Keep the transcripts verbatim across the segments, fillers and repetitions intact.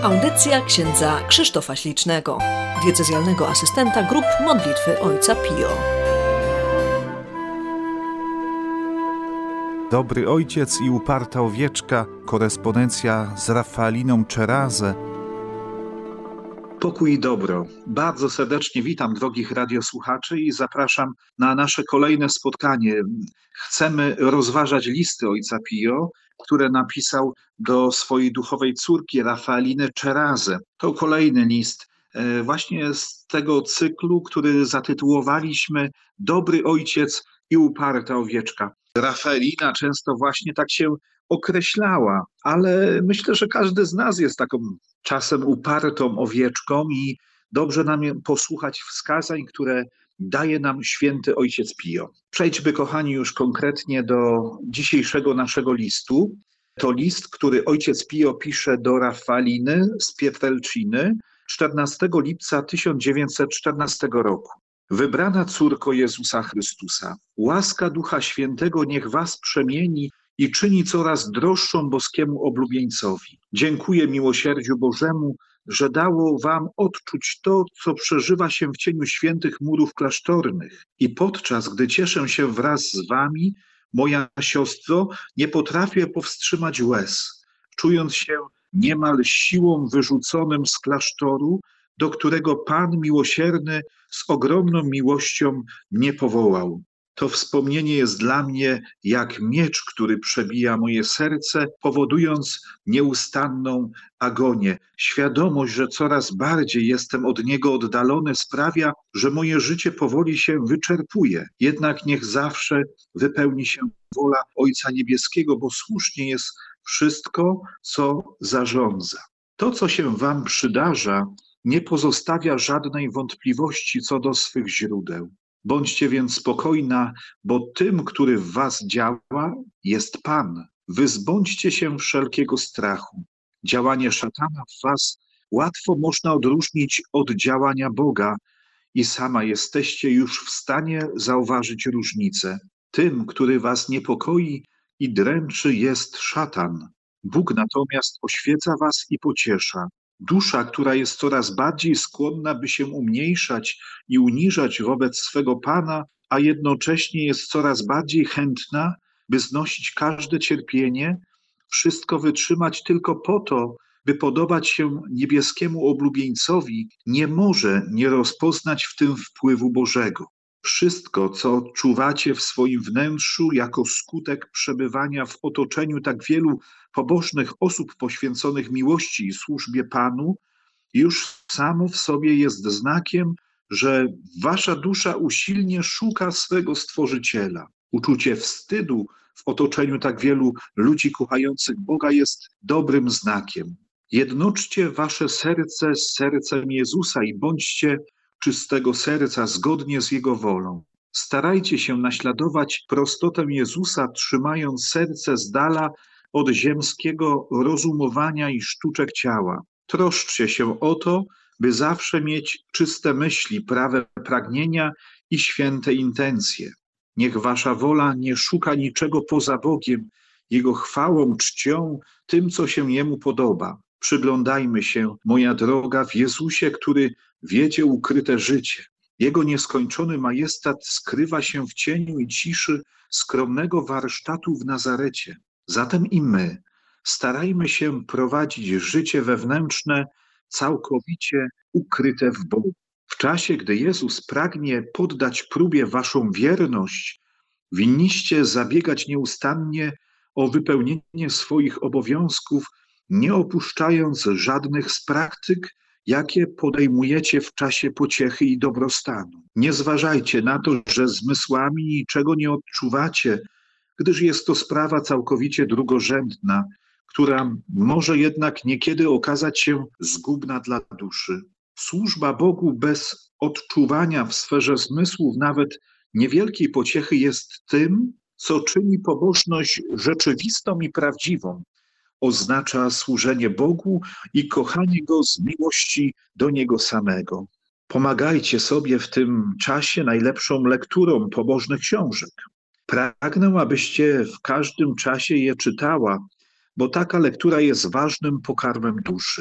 Audycja księdza Krzysztofa Ślicznego, diecezjalnego asystenta grup modlitwy Ojca Pio. Dobry Ojciec i uparta owieczka, korespondencja z Rafaeliną Czerazę. Pokój i dobro. Bardzo serdecznie witam drogich radiosłuchaczy i zapraszam na nasze kolejne spotkanie. Chcemy rozważać listy Ojca Pio, które napisał do swojej duchowej córki Rafaeliny Czerazę. To kolejny list właśnie z tego cyklu, który zatytułowaliśmy Dobry Ojciec i uparta owieczka. Rafaelina często właśnie tak się określała, ale myślę, że każdy z nas jest taką czasem upartą owieczką i dobrze nam posłuchać wskazań, które daje nam święty Ojciec Pio. Przejdźmy, kochani, już konkretnie do dzisiejszego naszego listu. To list, który Ojciec Pio pisze do Rafaeliny z Pietrelciny czternastego lipca tysiąc dziewięćset czternastego roku. Wybrana córko Jezusa Chrystusa, łaska Ducha Świętego niech was przemieni i czyni coraz droższą boskiemu oblubieńcowi. Dziękuję miłosierdziu Bożemu, że dało wam odczuć to, co przeżywa się w cieniu świętych murów klasztornych. I podczas gdy cieszę się wraz z wami, moja siostro, nie potrafię powstrzymać łez, czując się niemal siłą wyrzuconym z klasztoru, do którego Pan miłosierny z ogromną miłością mnie powołał. To wspomnienie jest dla mnie jak miecz, który przebija moje serce, powodując nieustanną agonię. Świadomość, że coraz bardziej jestem od Niego oddalony, sprawia, że moje życie powoli się wyczerpuje. Jednak niech zawsze wypełni się wola Ojca Niebieskiego, bo słusznie jest wszystko, co zarządza. To, co się wam przydarza, nie pozostawia żadnej wątpliwości co do swych źródeł. Bądźcie więc spokojna, bo tym, który w was działa, jest Pan. Wyzbądźcie się wszelkiego strachu. Działanie szatana w was łatwo można odróżnić od działania Boga i sama jesteście już w stanie zauważyć różnicę. Tym, który was niepokoi i dręczy, jest szatan. Bóg natomiast oświeca was i pociesza. Dusza, która jest coraz bardziej skłonna, by się umniejszać i uniżać wobec swego Pana, a jednocześnie jest coraz bardziej chętna, by znosić każde cierpienie, wszystko wytrzymać tylko po to, by podobać się niebieskiemu oblubieńcowi, nie może nie rozpoznać w tym wpływu Bożego. Wszystko, co odczuwacie w swoim wnętrzu jako skutek przebywania w otoczeniu tak wielu pobożnych osób poświęconych miłości i służbie Panu, już samo w sobie jest znakiem, że wasza dusza usilnie szuka swego Stworzyciela. Uczucie wstydu w otoczeniu tak wielu ludzi kochających Boga jest dobrym znakiem. Jednoczcie wasze serce z sercem Jezusa i bądźcie czystego serca zgodnie z Jego wolą. Starajcie się naśladować prostotę Jezusa, trzymając serce z dala od ziemskiego rozumowania i sztuczek ciała. Troszczcie się o to, by zawsze mieć czyste myśli, prawe pragnienia i święte intencje. Niech wasza wola nie szuka niczego poza Bogiem, Jego chwałą, czcią, tym, co się Jemu podoba. Przyglądajmy się, moja droga, w Jezusie, który wiedzie ukryte życie. Jego nieskończony majestat skrywa się w cieniu i ciszy skromnego warsztatu w Nazarecie. Zatem i my starajmy się prowadzić życie wewnętrzne całkowicie ukryte w Bogu. W czasie, gdy Jezus pragnie poddać próbie waszą wierność, winniście zabiegać nieustannie o wypełnienie swoich obowiązków, nie opuszczając żadnych z praktyk, jakie podejmujecie w czasie pociechy i dobrostanu. Nie zważajcie na to, że zmysłami niczego nie odczuwacie, gdyż jest to sprawa całkowicie drugorzędna, która może jednak niekiedy okazać się zgubna dla duszy. Służba Bogu bez odczuwania w sferze zmysłów nawet niewielkiej pociechy jest tym, co czyni pobożność rzeczywistą i prawdziwą. Oznacza służenie Bogu i kochanie Go z miłości do Niego samego. Pomagajcie sobie w tym czasie najlepszą lekturą pobożnych książek. Pragnę, abyście w każdym czasie je czytała, bo taka lektura jest ważnym pokarmem duszy.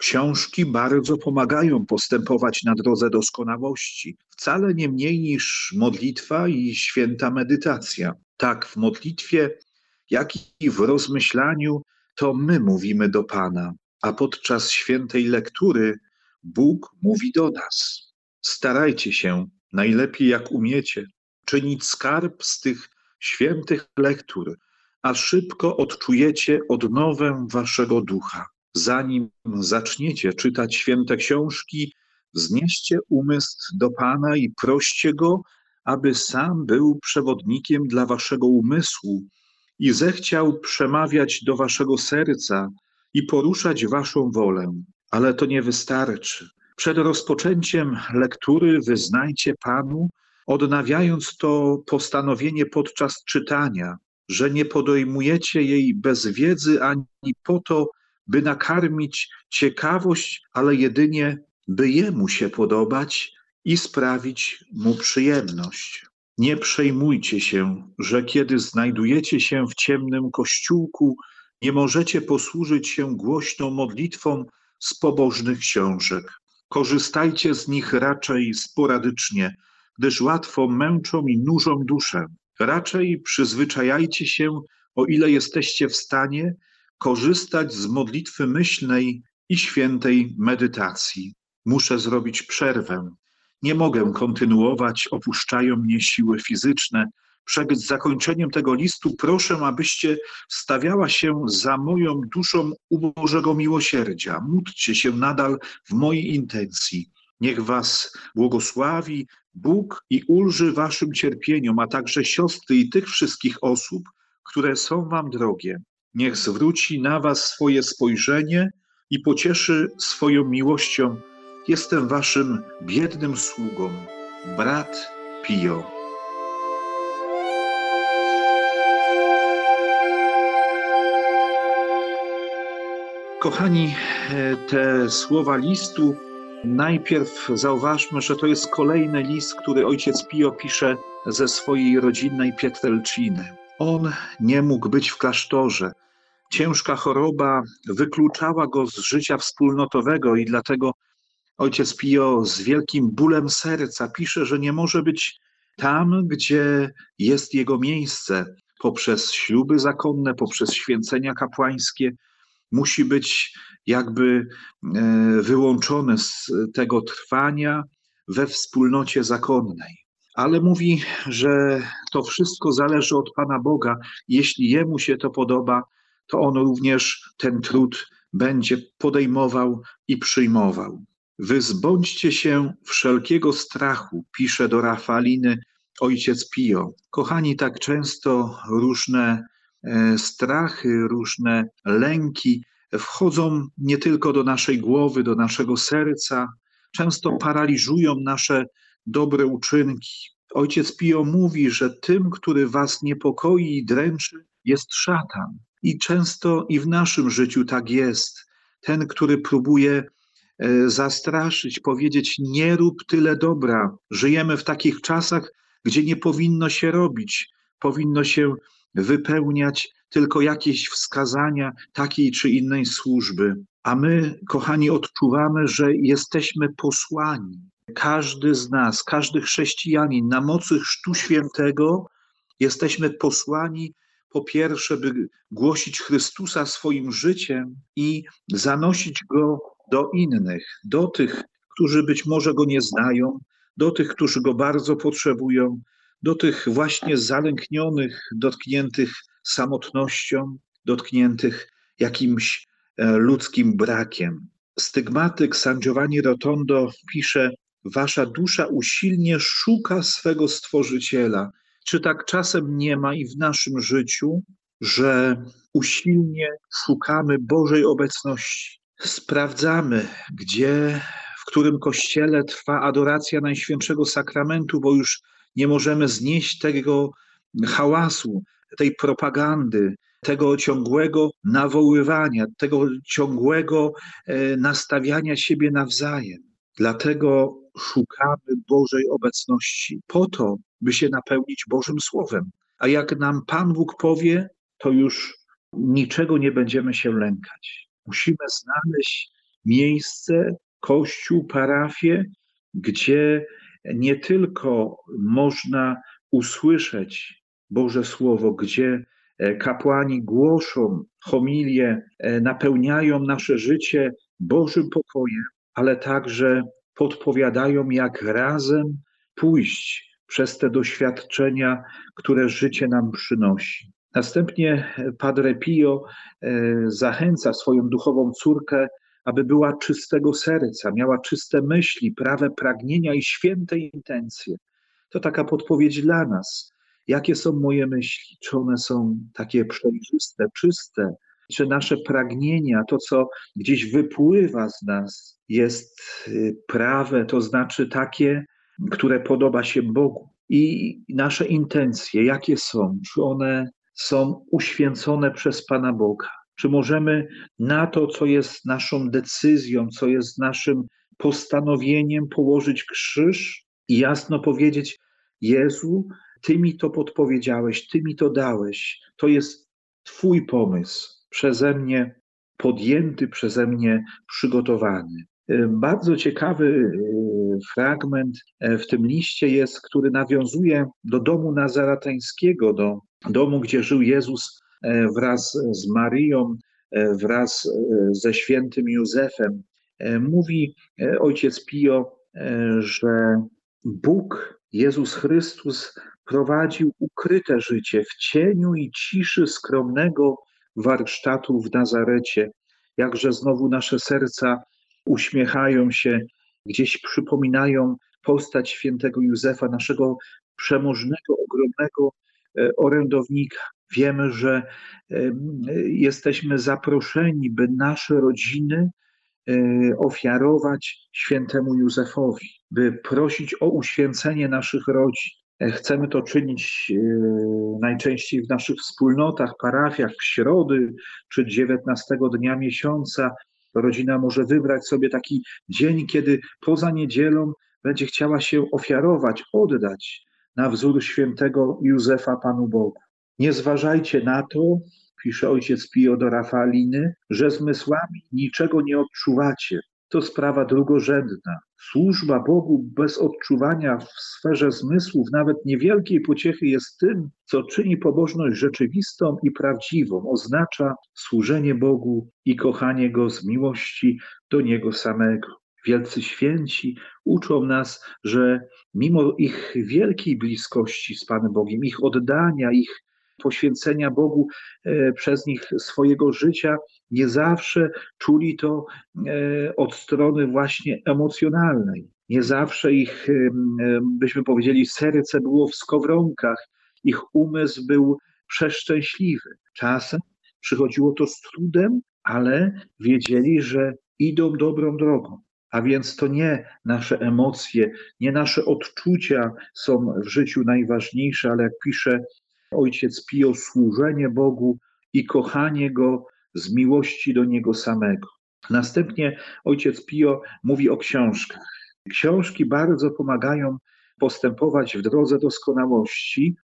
Książki bardzo pomagają postępować na drodze doskonałości, wcale nie mniej niż modlitwa i święta medytacja. Tak, w modlitwie, jak i w rozmyślaniu to my mówimy do Pana, a podczas świętej lektury Bóg mówi do nas. Starajcie się, najlepiej jak umiecie, czynić skarb z tych świętych lektur, a szybko odczujecie odnowę waszego ducha. Zanim zaczniecie czytać święte książki, wznieście umysł do Pana i proście Go, aby sam był przewodnikiem dla waszego umysłu i zechciał przemawiać do waszego serca i poruszać waszą wolę. Ale to nie wystarczy. Przed rozpoczęciem lektury wyznajcie Panu, odnawiając to postanowienie podczas czytania, że nie podejmujecie jej bez wiedzy ani po to, by nakarmić ciekawość, ale jedynie, by Jemu się podobać i sprawić Mu przyjemność. Nie przejmujcie się, że kiedy znajdujecie się w ciemnym kościółku, nie możecie posłużyć się głośną modlitwą z pobożnych książek. Korzystajcie z nich raczej sporadycznie, gdyż łatwo męczą i nużą duszę. Raczej przyzwyczajajcie się, o ile jesteście w stanie, korzystać z modlitwy myślnej i świętej medytacji. Muszę zrobić przerwę. Nie mogę kontynuować, opuszczają mnie siły fizyczne. Przed zakończeniem tego listu proszę, abyście stawiała się za moją duszą u Bożego miłosierdzia. Módlcie się nadal w mojej intencji. Niech was błogosławi Bóg i ulży waszym cierpieniom, a także siostry i tych wszystkich osób, które są wam drogie. Niech zwróci na was swoje spojrzenie i pocieszy swoją miłością. Jestem waszym biednym sługą, brat Pio. Kochani, te słowa listu, najpierw zauważmy, że to jest kolejny list, który ojciec Pio pisze ze swojej rodzinnej Pietrelciny. On nie mógł być w klasztorze. Ciężka choroba wykluczała go z życia wspólnotowego i dlatego ojciec Pio z wielkim bólem serca pisze, że nie może być tam, gdzie jest jego miejsce. Poprzez śluby zakonne, poprzez święcenia kapłańskie musi być jakby wyłączony z tego trwania we wspólnocie zakonnej. Ale mówi, że to wszystko zależy od Pana Boga. Jeśli Jemu się to podoba, to On również ten trud będzie podejmował i przyjmował. Wyzbądźcie się wszelkiego strachu, pisze do Rafaliny ojciec Pio. Kochani, tak często różne strachy, różne lęki wchodzą nie tylko do naszej głowy, do naszego serca, często paraliżują nasze dobre uczynki. Ojciec Pio mówi, że tym, który was niepokoi i dręczy, jest szatan. I często i w naszym życiu tak jest. Ten, który próbuje zastraszyć, powiedzieć: nie rób tyle dobra. Żyjemy w takich czasach, gdzie nie powinno się robić. Powinno się wypełniać tylko jakieś wskazania takiej czy innej służby. A my, kochani, odczuwamy, że jesteśmy posłani. Każdy z nas, każdy chrześcijanin na mocy Chrztu Świętego jesteśmy posłani po pierwsze, by głosić Chrystusa swoim życiem i zanosić Go do innych, do tych, którzy być może Go nie znają, do tych, którzy Go bardzo potrzebują, do tych właśnie zalęknionych, dotkniętych samotnością, dotkniętych jakimś ludzkim brakiem. Stygmatyk San Giovanni Rotondo pisze: wasza dusza usilnie szuka swego Stworzyciela. Czy tak czasem nie ma i w naszym życiu, że usilnie szukamy Bożej obecności? Sprawdzamy, gdzie, w którym kościele trwa adoracja Najświętszego Sakramentu, bo już nie możemy znieść tego hałasu, tej propagandy, tego ciągłego nawoływania, tego ciągłego nastawiania siebie nawzajem. Dlatego szukamy Bożej obecności po to, by się napełnić Bożym Słowem. A jak nam Pan Bóg powie, to już niczego nie będziemy się lękać. Musimy znaleźć miejsce, kościół, parafię, gdzie nie tylko można usłyszeć Boże Słowo, gdzie kapłani głoszą homilie, napełniają nasze życie Bożym pokojem, ale także podpowiadają, jak razem pójść przez te doświadczenia, które życie nam przynosi. Następnie Padre Pio zachęca swoją duchową córkę, aby była czystego serca, miała czyste myśli, prawe pragnienia i święte intencje. To taka podpowiedź dla nas. Jakie są moje myśli? Czy one są takie przejrzyste, czyste? Czy nasze pragnienia, to co gdzieś wypływa z nas, jest prawe, to znaczy takie, które podoba się Bogu? I nasze intencje, jakie są? Czy one są uświęcone przez Pana Boga? Czy możemy na to, co jest naszą decyzją, co jest naszym postanowieniem, położyć krzyż i jasno powiedzieć: Jezu, Ty mi to podpowiedziałeś, Ty mi to dałeś, to jest Twój pomysł, przeze mnie podjęty, przeze mnie przygotowany. Bardzo ciekawy fragment w tym liście jest, który nawiązuje do domu nazaretańskiego, do domu, gdzie żył Jezus wraz z Maryją, wraz ze świętym Józefem. Mówi ojciec Pio, że Bóg, Jezus Chrystus, prowadził ukryte życie w cieniu i ciszy skromnego warsztatu w Nazarecie. Jakże znowu nasze serca uśmiechają się, gdzieś przypominają postać świętego Józefa, naszego przemożnego, ogromnego orędownika. Wiemy, że jesteśmy zaproszeni, by nasze rodziny ofiarować świętemu Józefowi, by prosić o uświęcenie naszych rodzin. Chcemy to czynić najczęściej w naszych wspólnotach, parafiach, w środy czy dziewiętnastego dnia miesiąca. Rodzina może wybrać sobie taki dzień, kiedy poza niedzielą będzie chciała się ofiarować, oddać na wzór świętego Józefa Panu Bogu. Nie zważajcie na to, pisze ojciec Pio do Rafaliny, że zmysłami niczego nie odczuwacie. To sprawa drugorzędna. Służba Bogu bez odczuwania w sferze zmysłów, nawet niewielkiej pociechy, jest tym, co czyni pobożność rzeczywistą i prawdziwą. Oznacza służenie Bogu i kochanie Go z miłości do Niego samego. Wielcy święci uczą nas, że mimo ich wielkiej bliskości z Panem Bogiem, ich oddania, ich poświęcenia Bogu e, przez nich swojego życia, nie zawsze czuli to e, od strony właśnie emocjonalnej. Nie zawsze ich, e, byśmy powiedzieli, serce było w skowronkach, ich umysł był przeszczęśliwy. Czasem przychodziło to z trudem, ale wiedzieli, że idą dobrą drogą. A więc to nie nasze emocje, nie nasze odczucia są w życiu najważniejsze, ale jak pisze ojciec Pio, służenie Bogu i kochanie Go z miłości do Niego samego. Następnie ojciec Pio mówi o książkach. Książki bardzo pomagają postępować w drodze doskonałości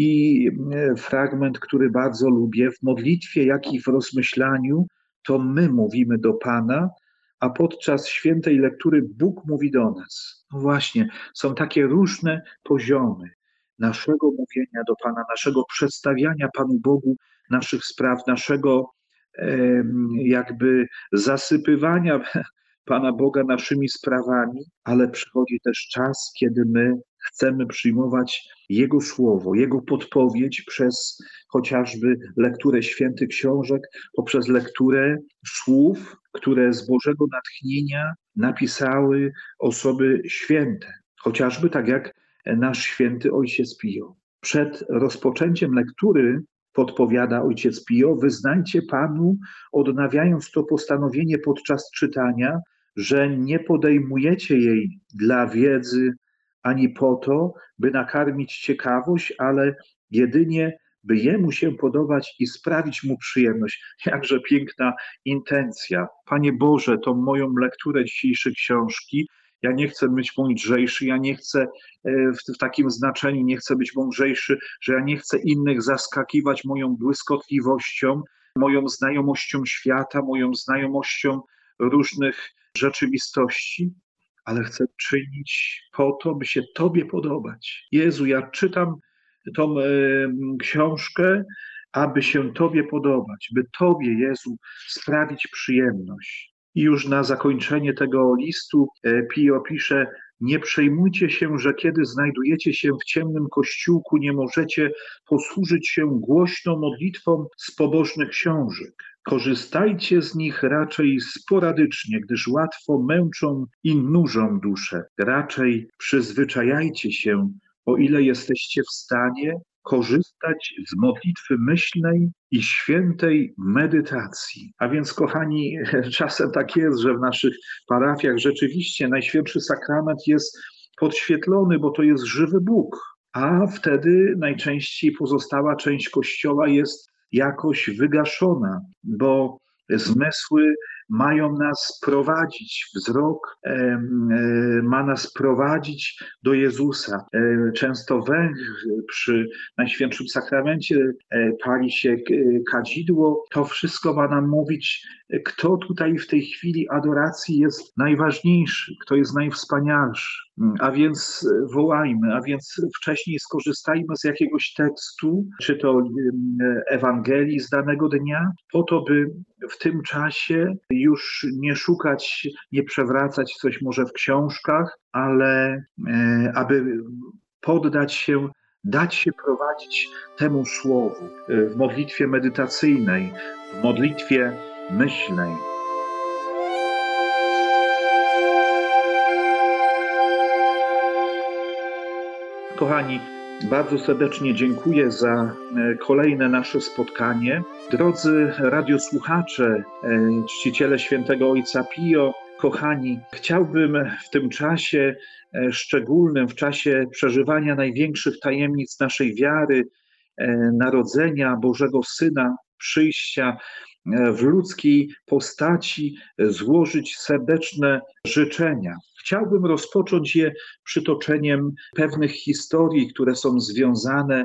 i fragment, który bardzo lubię, w modlitwie, jak i w rozmyślaniu, to my mówimy do Pana, a podczas świętej lektury Bóg mówi do nas. No właśnie, są takie różne poziomy naszego mówienia do Pana, naszego przedstawiania Panu Bogu naszych spraw, naszego e, jakby zasypywania Pana Boga naszymi sprawami, ale przychodzi też czas, kiedy my chcemy przyjmować Jego Słowo, Jego podpowiedź przez chociażby lekturę świętych książek, poprzez lekturę słów, które z Bożego natchnienia napisały osoby święte. Chociażby tak jak nasz święty ojciec Pio. Przed rozpoczęciem lektury, podpowiada ojciec Pio, wyznajcie Panu, odnawiając to postanowienie podczas czytania, że nie podejmujecie jej dla wiedzy ani po to, by nakarmić ciekawość, ale jedynie by Jemu się podobać i sprawić Mu przyjemność. Jakże piękna intencja. Panie Boże, tą moją lekturę dzisiejszej książki, ja nie chcę być mądrzejszy, ja nie chcę w, w takim znaczeniu, nie chcę być mądrzejszy, że ja nie chcę innych zaskakiwać moją błyskotliwością, moją znajomością świata, moją znajomością różnych rzeczywistości, ale chcę czynić po to, by się Tobie podobać. Jezu, ja czytam tą e, książkę, aby się Tobie podobać, by Tobie, Jezu, sprawić przyjemność. I już na zakończenie tego listu e, Pio pisze: nie przejmujcie się, że kiedy znajdujecie się w ciemnym kościółku, nie możecie posłużyć się głośną modlitwą z pobożnych książek. Korzystajcie z nich raczej sporadycznie, gdyż łatwo męczą i nużą duszę. Raczej przyzwyczajajcie się, o ile jesteście w stanie, korzystać z modlitwy myślnej i świętej medytacji. A więc, kochani, czasem tak jest, że w naszych parafiach rzeczywiście Najświętszy Sakrament jest podświetlony, bo to jest żywy Bóg, a wtedy najczęściej pozostała część Kościoła jest jakoś wygaszona, bo zmysły mają nas prowadzić, wzrok e, e, ma nas prowadzić do Jezusa. E, często węch przy Najświętszym Sakramencie e, pali się kadzidło. To wszystko ma nam mówić, kto tutaj w tej chwili adoracji jest najważniejszy, kto jest najwspanialszy. A więc wołajmy, a więc wcześniej skorzystajmy z jakiegoś tekstu, czy to Ewangelii z danego dnia, po to, by w tym czasie już nie szukać, nie przewracać coś może w książkach, ale e, aby poddać się, dać się prowadzić temu słowu w modlitwie medytacyjnej, w modlitwie myślnej. Kochani, bardzo serdecznie dziękuję za kolejne nasze spotkanie. Drodzy radiosłuchacze, czciciele świętego Ojca Pio, kochani, chciałbym w tym czasie szczególnym, w czasie przeżywania największych tajemnic naszej wiary, narodzenia Bożego Syna, przyjścia w ludzkiej postaci, złożyć serdeczne życzenia. Chciałbym rozpocząć je przytoczeniem pewnych historii, które są związane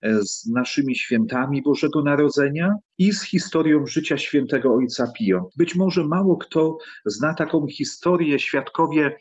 z naszymi świętami Bożego Narodzenia i z historią życia świętego Ojca Pio. Być może mało kto zna taką historię. Świadkowie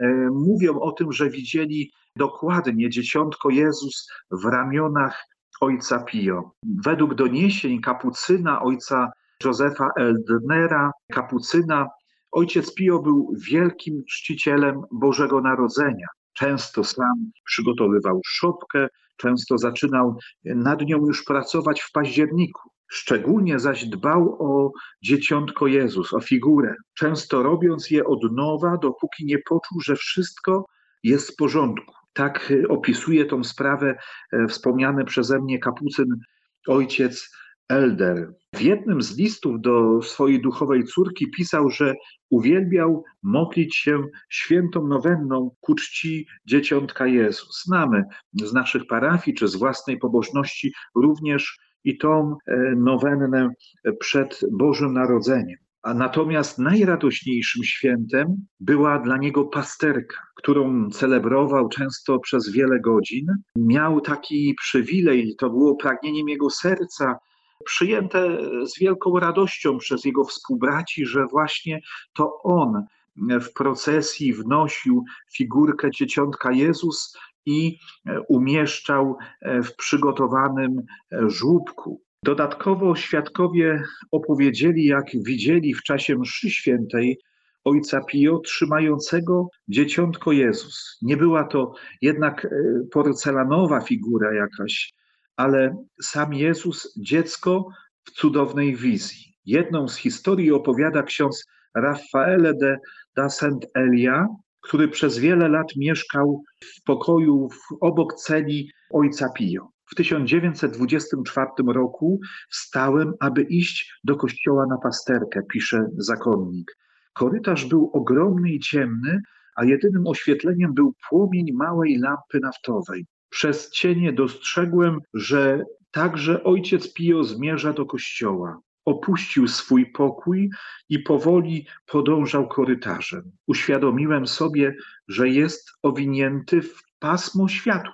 mówią o tym, że widzieli dokładnie dzieciątko Jezus w ramionach Ojca Pio. Według doniesień kapucyna ojca Józefa Eldnera, kapucyna, ojciec Pio był wielkim czcicielem Bożego Narodzenia. Często sam przygotowywał szopkę, często zaczynał nad nią już pracować w październiku. Szczególnie zaś dbał o dzieciątko Jezus, o figurę, często robiąc je od nowa, dopóki nie poczuł, że wszystko jest w porządku. Tak opisuje tą sprawę wspomniany przeze mnie kapucyn ojciec Elder. W jednym z listów do swojej duchowej córki pisał, że uwielbiał modlić się świętą nowenną ku czci dzieciątka Jezus. Znamy z naszych parafii czy z własnej pobożności również i tą nowennę przed Bożym Narodzeniem. A natomiast najradośniejszym świętem była dla niego pasterka, którą celebrował często przez wiele godzin. Miał taki przywilej, to było pragnieniem jego serca, przyjęte z wielką radością przez jego współbraci, że właśnie to on w procesji wnosił figurkę dzieciątka Jezus i umieszczał w przygotowanym żłóbku. Dodatkowo świadkowie opowiedzieli, jak widzieli w czasie mszy świętej Ojca Pio trzymającego dzieciątko Jezus. Nie była to jednak porcelanowa figura jakaś, ale sam Jezus, dziecko w cudownej wizji. Jedną z historii opowiada ksiądz Raffaele de da Sant'Elia, który przez wiele lat mieszkał w pokoju obok celi Ojca Pio. W tysiąc dziewięćset dwudziestym czwartym roku wstałem, aby iść do kościoła na pasterkę, pisze zakonnik. Korytarz był ogromny i ciemny, a jedynym oświetleniem był płomień małej lampy naftowej. Przez cienie dostrzegłem, że także ojciec Pio zmierza do kościoła. Opuścił swój pokój i powoli podążał korytarzem. Uświadomiłem sobie, że jest owinięty w pasmo światła.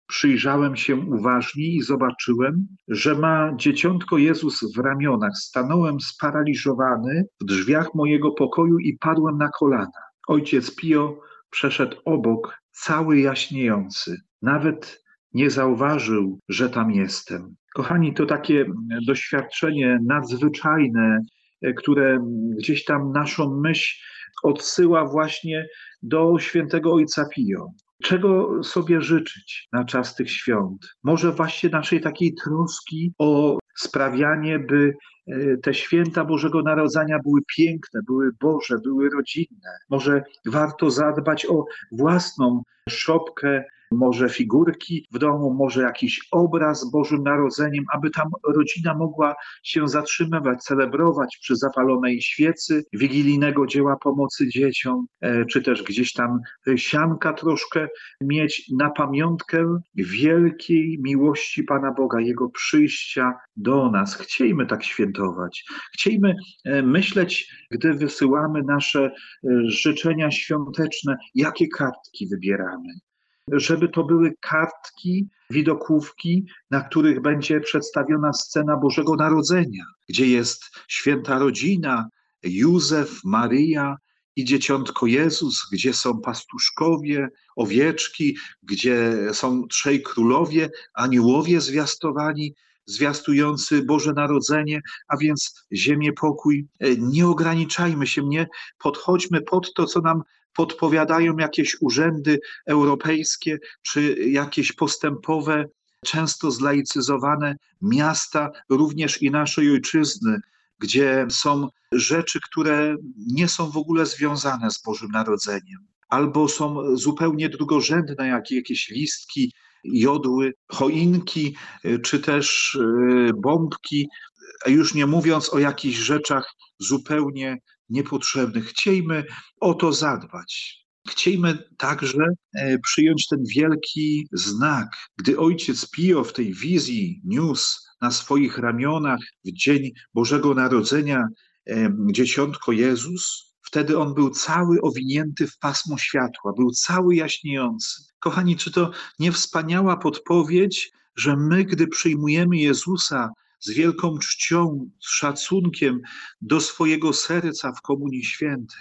przyjrzałem się uważniej i zobaczyłem, że ma dzieciątko Jezus w ramionach. Stanąłem sparaliżowany w drzwiach mojego pokoju i padłem na kolana. Ojciec Pio przeszedł obok, cały jaśniejący. Nawet nie zauważył, że tam jestem. Kochani, to takie doświadczenie nadzwyczajne, które gdzieś tam naszą myśl odsyła właśnie do świętego Ojca Pio. Czego sobie życzyć na czas tych świąt? Może właśnie naszej takiej troski o sprawianie, by te święta Bożego Narodzenia były piękne, były Boże, były rodzinne. Może warto zadbać o własną szopkę, może figurki w domu, może jakiś obraz z Bożym Narodzeniem, aby tam rodzina mogła się zatrzymywać, celebrować przy zapalonej świecy wigilijnego dzieła pomocy dzieciom, czy też gdzieś tam sianka troszkę mieć na pamiątkę wielkiej miłości Pana Boga, Jego przyjścia do nas. Chciejmy tak świętować. Chciejmy myśleć, gdy wysyłamy nasze życzenia świąteczne, jakie kartki wybieramy. Żeby to były kartki, widokówki, na których będzie przedstawiona scena Bożego Narodzenia, gdzie jest święta rodzina, Józef, Maryja i dzieciątko Jezus, gdzie są pastuszkowie, owieczki, gdzie są trzej królowie, aniołowie zwiastowani, zwiastujący Boże Narodzenie, a więc ziemię, pokój. Nie ograniczajmy się, nie podchodźmy pod to, co nam podpowiadają jakieś urzędy europejskie, czy jakieś postępowe, często zlaicyzowane miasta, również i naszej ojczyzny, gdzie są rzeczy, które nie są w ogóle związane z Bożym Narodzeniem, albo są zupełnie drugorzędne, jak jakieś listki, jodły, choinki, czy też bombki, a już nie mówiąc o jakichś rzeczach zupełnie niepotrzebnych. Chciejmy o to zadbać. Chciejmy także przyjąć ten wielki znak. Gdy ojciec Pio w tej wizji niósł na swoich ramionach w dzień Bożego Narodzenia dzieciątko Jezus, wtedy on był cały owinięty w pasmo światła, był cały jaśniejący. Kochani, czy to nie wspaniała podpowiedź, że my, gdy przyjmujemy Jezusa z wielką czcią, z szacunkiem do swojego serca w Komunii Świętej,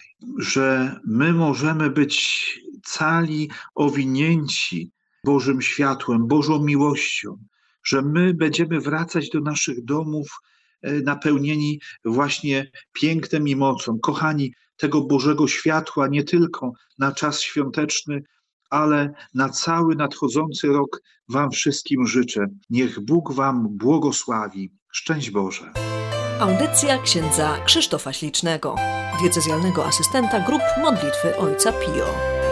że my możemy być cali owinięci Bożym światłem, Bożą miłością, że my będziemy wracać do naszych domów napełnieni właśnie pięknem i mocą. Kochani, tego Bożego światła nie tylko na czas świąteczny, ale na cały nadchodzący rok wam wszystkim życzę. Niech Bóg wam błogosławi. Szczęść Boże. Audycja księdza Krzysztofa Ślicznego, diecezjalnego asystenta grup modlitwy Ojca Pio.